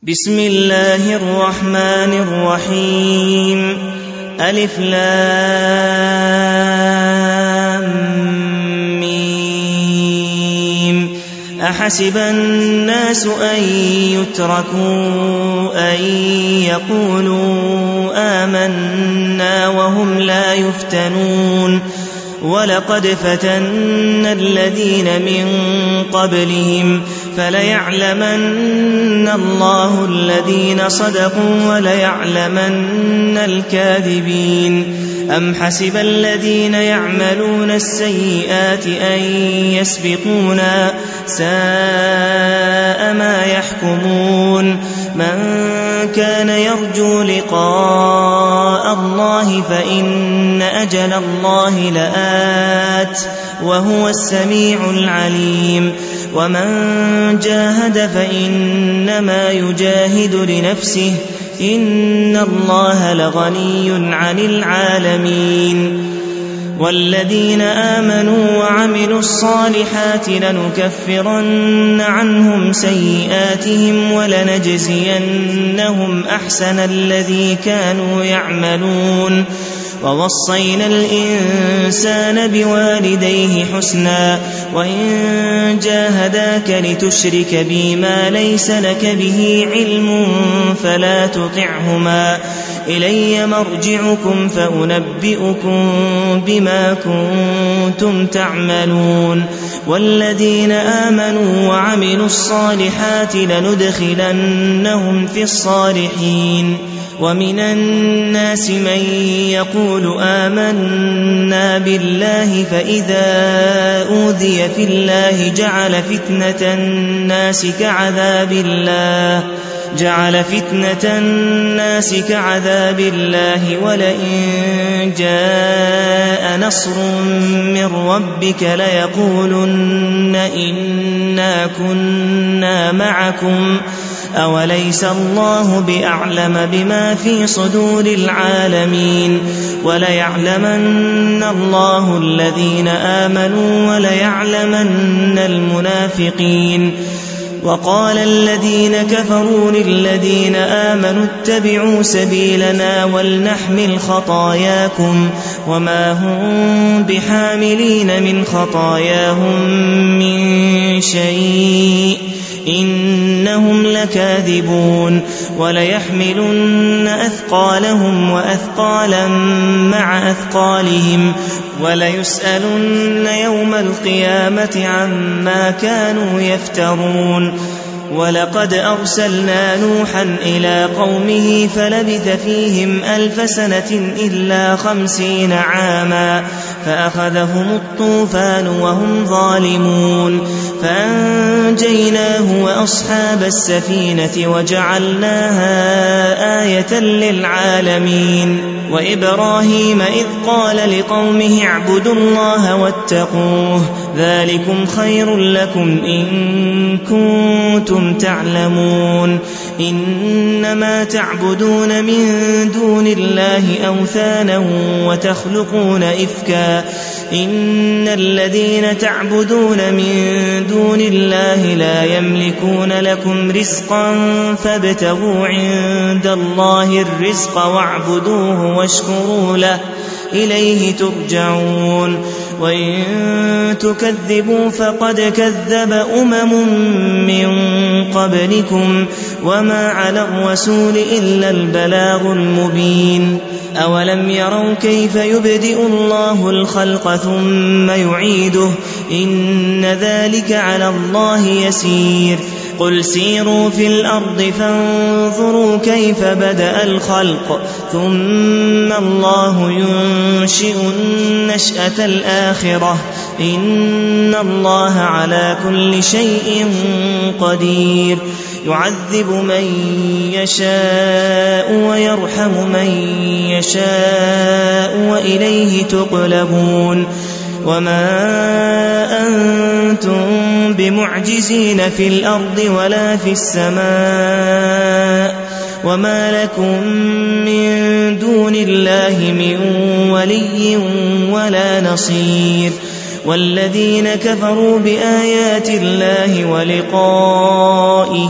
بسم الله الرحمن الرحيم ألف لام ميم أحسب الناس أن يتركوا أن يقولوا آمنا وهم لا يفتنون ولقد فتنا الذين من قبلهم فليعلمن الله الذين صدقوا وليعلمن الكاذبين أم حسب الذين يعملون السيئات أن يسبقونا ساء ما يحكمون من كان يرجو لقاء الله فإن أجل الله لآت وهو السميع العليم ومن جاهد فإنما يجاهد لنفسه إن الله لغني عن العالمين والذين آمنوا وعملوا الصالحات لنكفرن عنهم سيئاتهم ولنجزينهم أحسن الذي كانوا يعملون ووصينا الإنسان بوالديه حسنا وإن جاهداك لتشرك بي ما ليس لك به علم فلا تطعهما إلي مرجعكم فأنبئكم بما كنتم تعملون والذين آمنوا وعملوا الصالحات لندخلنهم في الصالحين ومن الناس من يقول آمنا بالله فإذا أوذي في الله جعل فتنة الناس كعذاب الله ولئن جاء نصر من ربك ليقولن إنا كنا معكم أوليس الله بأعلم بما في صدور العالمين وليعلمن الله الذين آمنوا وليعلمن المنافقين وقال الذين كفروا للذين آمنوا اتبعوا سبيلنا ولنحمل خطاياكم وما هم بحاملين من خطاياهم من شيء إنهم لكاذبون وليحملن أثقالهم وأثقالا مع أثقالهم وليسألن يوم القيامة عما كانوا يفترون ولقد أرسلنا نوحا إلى قومه فلبث فيهم 1000 سنة إلا 50 عاما فأخذهم الطوفان وهم ظالمون فأنجيناه وأصحاب السفينة وجعلناها آية للعالمين وإبراهيم إذ قال لقومه اعبدوا الله واتقوه ذلكم خير لكم إن كنتم تعلمون إنما تعبدون من دون الله أوثانا وتخلقون إفكا إن الذين تعبدون من دون الله لا يملكون لكم رزقا فابتغوا عند الله الرزق واعبدوه واشكروا له إليه ترجعون وإن تكذبوا فقد كذب من قبلكم وما على الرسول إلا البلاغ المبين أولم يروا كيف يبدئ الله الخلق ثم يعيده إن ذلك على الله يسير قل سيروا في الأرض فانظروا كيف بدأ الخلق ثم الله ينشئ النشأة الآخرة إن الله على كل شيء قدير يعذب من يشاء ويرحم من يشاء وإليه تقلبون وما أنتم بمعجزين في الأرض ولا في السماء وما لكم من دون الله من ولي ولا نصير والذين كفروا بآيات الله ولقائه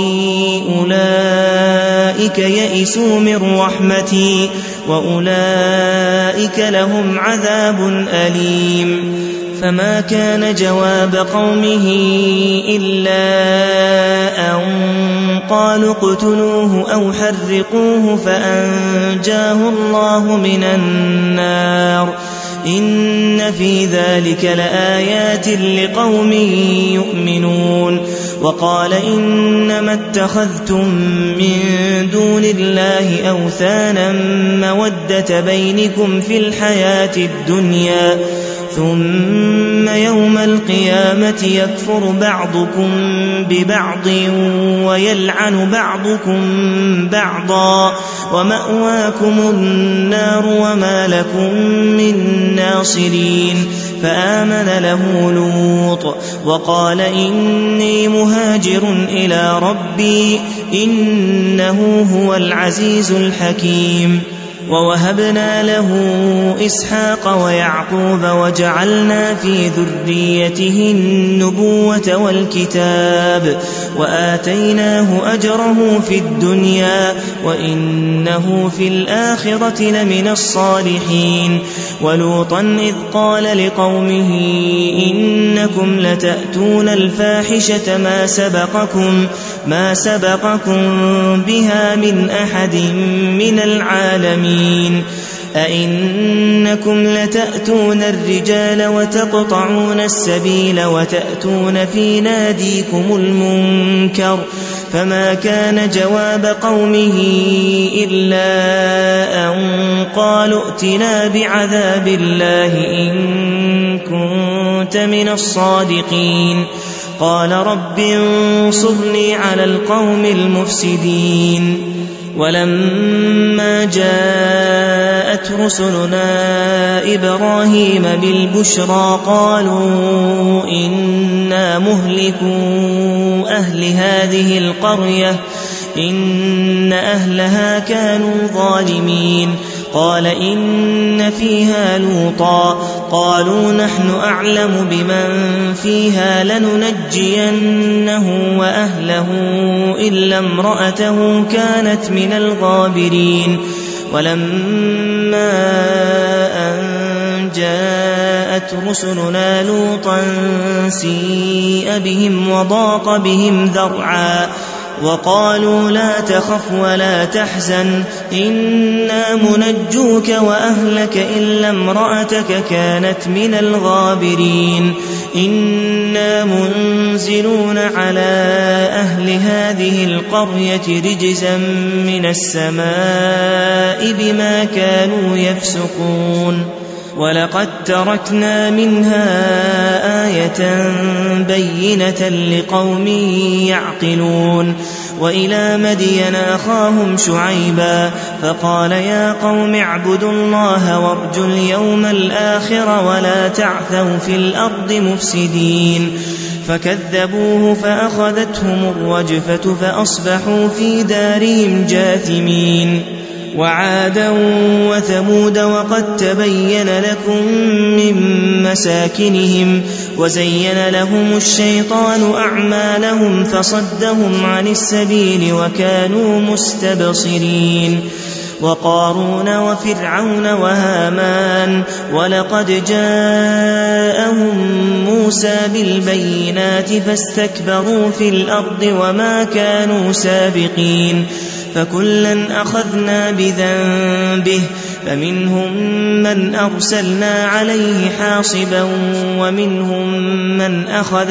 أولئك يئسوا من رحمتي وأولئك لهم عذاب أليم. فما كان جواب قومه إلا أن قالوا اقتلوه أو حرقوه فأنجاه الله من النار إن في ذلك لآيات لقوم يؤمنون. وقال إنما اتخذتم من دون الله أوثانا مودة بينكم في الحياة الدنيا ثم يوم القيامة يكفر بعضكم ببعض ويلعن بعضكم بعضا ومأواكم النار وما لكم من ناصرين. فآمن له لوط وقال إني مهاجر إلى ربي إنه هو العزيز الحكيم. ووهبنا له إسحاق ويعقوب وجعلنا في ذريته النبوة والكتاب وآتيناه أجره في الدنيا وإنه في الآخرة لمن الصالحين. ولوطا إذ قال لقومه إنكم لتأتون الفاحشة ما سبقكم بها من أحد من العالمين. أئنكم لتأتون الرجال وتقطعون السبيل وتأتون في ناديكم المنكر. فما كان جواب قومه إلا أن قالوا ائتنا بعذاب الله إن كنت من الصادقين. قال رب انصرني على القوم المفسدين. ولما جاءت رسلنا إبراهيم بالبشرى قالوا إنا مهلكو أهل هذه القرية إن أهلها كانوا ظالمين. قال إن فيها لوطا قالوا نحن أعلم بمن فيها لننجينه وأهله إلا امرأته كانت من الغابرين. ولما أن جاءت رسلنا لوطا سيء بهم وضاق بهم ذرعا وقالوا لا تخف ولا تحزن إنا منجوك وأهلك إلا امرأتك كانت من الغابرين. إنا منزلون على أهل هذه القرية رجزا من السماء بما كانوا يفسقون. ولقد تركنا منها آية بينة لقوم يعقلون. وإلى مدين أخاهم شعيبا فقال يا قوم اعبدوا الله وارجوا اليوم الآخر ولا تعثوا في الأرض مفسدين. فكذبوه فأخذتهم الرجفة فأصبحوا في دارهم جاثمين. وعادا وثمود وقد تبين لكم من مساكنهم وزين لهم الشيطان أعمالهم فصدهم عن السبيل وكانوا مستبصرين. وقارون وفرعون وهامان ولقد جاءهم موسى بالبينات فاستكبروا في الأرض وما كانوا سابقين. فكلا أخذنا بذنبه فمنهم من أرسلنا عليه حاصبا ومنهم من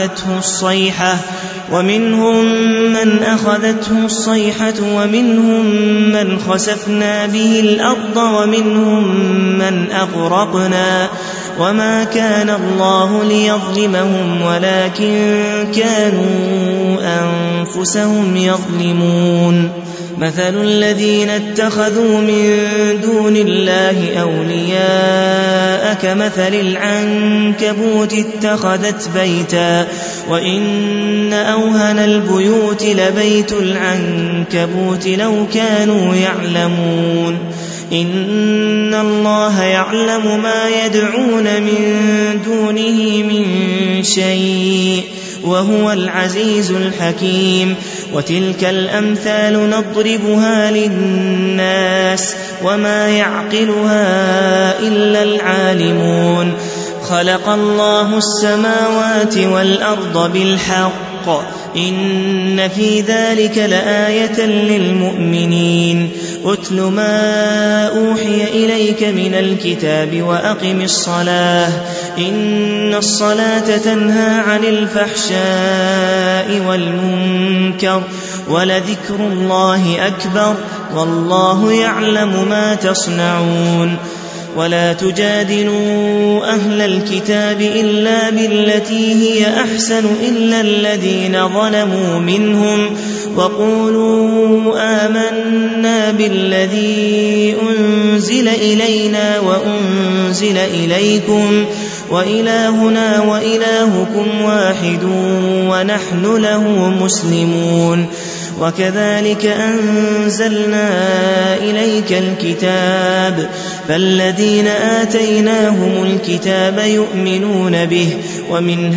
أخذته الصيحة ومنهم من خسفنا به الأرض ومنهم من أغرقنا. وما كان الله ليظلمهم ولكن كانوا أنفسهم يظلمون. مثل الذين اتخذوا من دون الله أولياء كمثل العنكبوت اتخذت بيتا وإن أوهن البيوت لبيت العنكبوت لو كانوا يعلمون. إن الله يعلم ما يدعون من دونه من شيء وهو العزيز الحكيم وتلك الأمثال نضربها للناس وما يعقلها إلا العالمون خلق الله السماوات والأرض بالحق إن في ذلك لآية للمؤمنين أتل ما أوحي إليك من الكتاب وأقم الصلاة إن الصلاة تنهى عن الفحشاء والمنكر ولذكر الله أكبر والله يعلم ما تصنعون ولا تجادلوا أهل الكتاب إلا بالتي هي أحسن إلا الذين ظلموا منهم وقولوا آمنا بالذي أنزل إلينا وأنزل إليكم وإلهنا وإلهكم واحد ونحن له مسلمون وكذلك أنزلنا إليك الكتاب فالذين آتيناهم الكتاب يؤمنون به ومن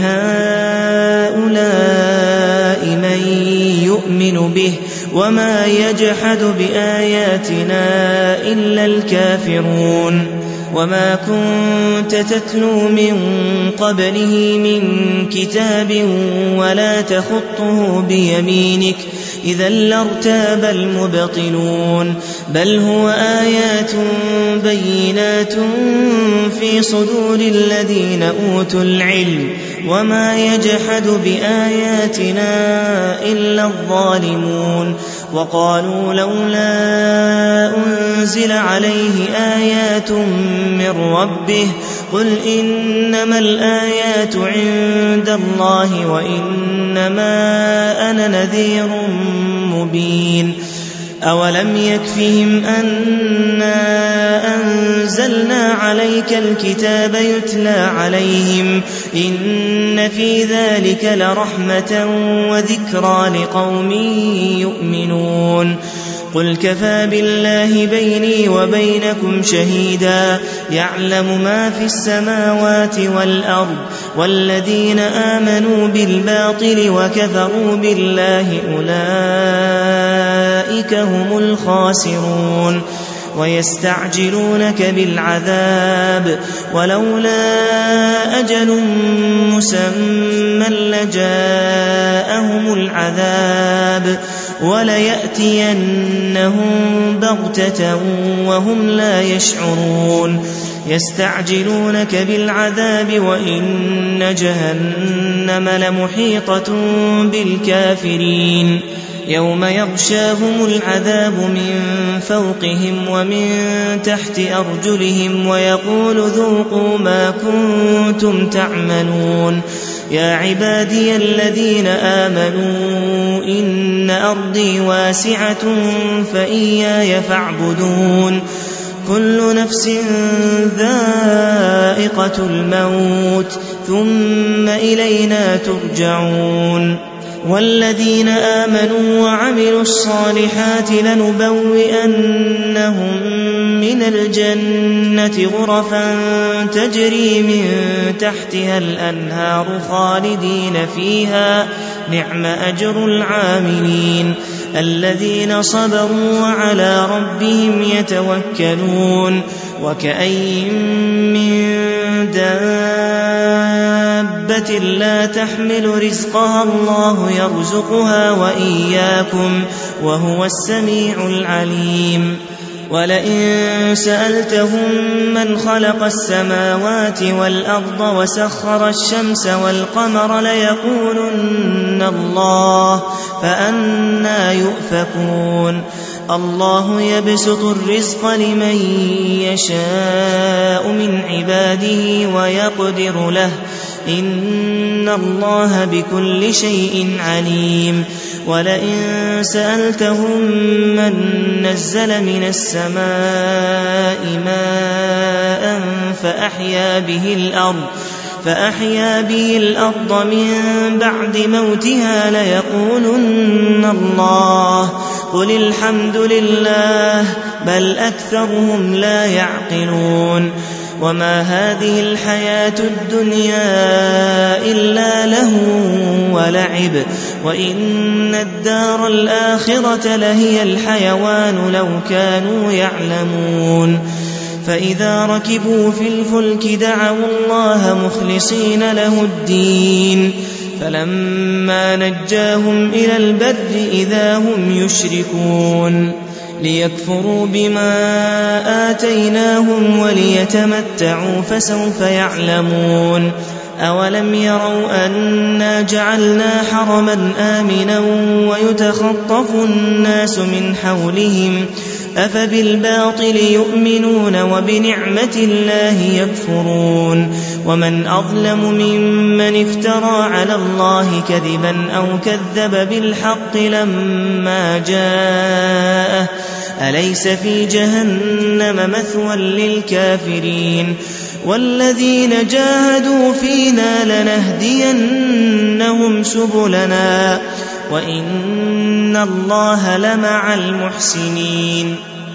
هؤلاء من يؤمن به وما يجحد بآياتنا إلا الكافرون وما كنت تتلو من قبله من كتاب ولا تخطه بيمينك إذا لارتاب المبطلون بل هو آيات بينات في صدور الذين أوتوا العلم وما يجحد بآياتنا إلا الظالمون وقالوا لولا أنزل عليه آيات من ربه قل إنما الآيات عند الله وإنما أنا نذير مبين أولم يكفهم أنا أنزلنا عليك الكتاب يتلى عليهم إن في ذلك لرحمة وذكرى لقوم يؤمنون قل كفى بالله بيني وبينكم شهيدا يعلم ما في السماوات والأرض والذين آمنوا بالباطل وكفروا بالله أولئك هم الخاسرون ويستعجلونك بالعذاب ولولا أجل مسمى لجاءهم العذاب وليأتينهم بغتة وهم لا يشعرون يستعجلونك بالعذاب وإن جهنم لمحيطة بالكافرين يوم يغشاهم العذاب من فوقهم ومن تحت أرجلهم ويقول ذوقوا ما كنتم تعملون يا عبادي الذين آمنوا إن أرضي واسعة فإياي فاعبدون كل نفس ذائقة الموت ثم إلينا ترجعون والذين آمنوا وعملوا الصالحات لنبوئنهم من الجنة غرفا تجري من تحتها الأنهار خالدين فيها نعم أجر العاملين الذين صبروا وعلى ربهم يتوكلون وكأين من دابة لا تحمل رزقها الله يرزقها وإياكم وهو السميع العليم ولئن سألتهم من خلق السماوات والأرض وسخر الشمس والقمر ليقولن الله فأنى يؤفكون الله يبسط الرزق لمن يشاء من عباده ويقدر له إن الله بكل شيء عليم ولئن سألتهم من نزل من السماء ماء فأحيا به الأرض من بعد موتها ليقولن الله قل الحمد لله بل أكثرهم لا يعقلون وما هذه الحياة الدنيا إلا لهو ولعب وإن الدار الآخرة لهي الحيوان لو كانوا يعلمون فإذا ركبوا في الفلك دعوا الله مخلصين له الدين فلما نجاهم إلى البر إذا هم يشركون ليكفروا بما آتيناهم وليتمتعوا فسوف يعلمون أولم يروا أنا جعلنا حرما آمنا ويتخطف الناس من حولهم أفبالباطل يؤمنون وبنعمة الله يكفرون ومن أظلم ممن افترى على الله كذبا أو كذب بالحق لما جاءه أليس في جهنم مثوى للكافرين والذين جاهدوا فينا لنهدينهم سبلنا وإن الله لمع المحسنين